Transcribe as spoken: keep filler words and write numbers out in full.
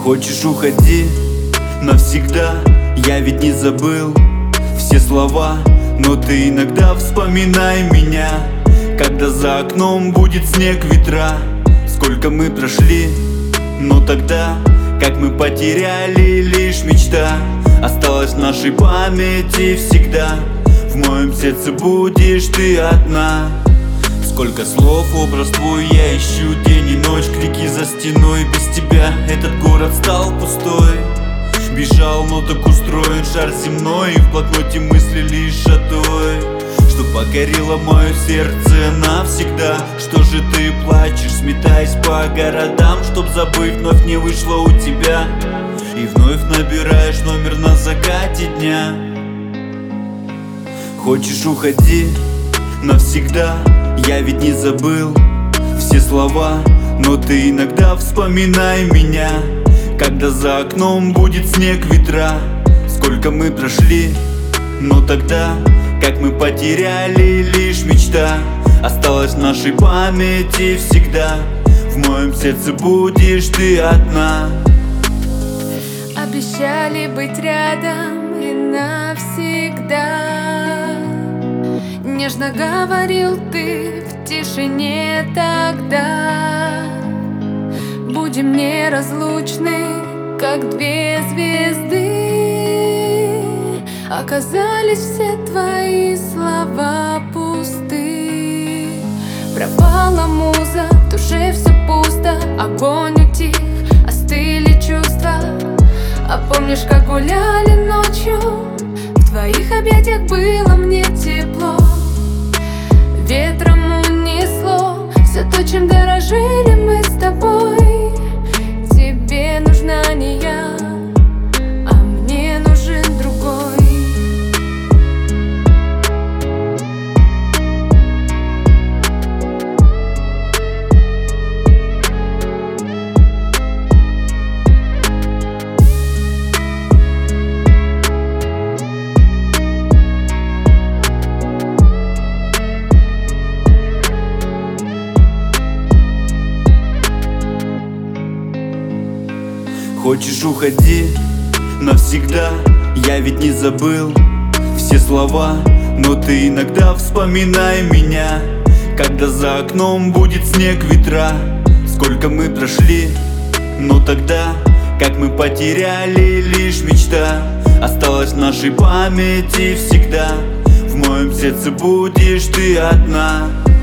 Хочешь, уходи навсегда, я ведь не забыл все слова, но ты иногда вспоминай меня, когда за окном будет снег, ветра. Сколько мы прошли, но тогда, как мы потеряли, лишь мечта осталась в нашей памяти всегда. В моем сердце будешь ты одна. Сколько слов, образ твой я ищу день и ночь, крики за стеной. Без тебя этот город стал пустой. Бежал, но так устроен шар земной, и в блокноте мысли лишь о той, что покорило мое сердце навсегда. Что же ты плачешь, сметаясь по городам, чтоб забыть вновь не вышло у тебя, и вновь набираешь номер на закате дня. Хочешь, уходи навсегда, я ведь не забыл все слова, но ты иногда вспоминай меня, когда за окном будет снег, ветра. Сколько мы прошли, но тогда, как мы потеряли, лишь мечта осталась в нашей памяти всегда. В моем сердце будешь ты одна. Обещали быть рядом и навсегда. Нежно говорил ты в тишине тогда. Будем неразлучны, как две звезды. Оказались все твои слова пусты. Пропала муза, в душе все пусто. Огонь утих, остыли чувства. А помнишь, как гуляли ночью? В твоих объятиях было мне тепло. Ветром унесло все то, чем дорожили мы с тобой. Тебе нужна не я, а мне нужен другой. Хочешь, уходи навсегда, я ведь не забыл все слова, но ты иногда вспоминай меня, когда за окном будет снег, ветра. Сколько мы прошли, но тогда, как мы потеряли, лишь мечта осталась в нашей памяти всегда. В моем сердце будешь ты одна.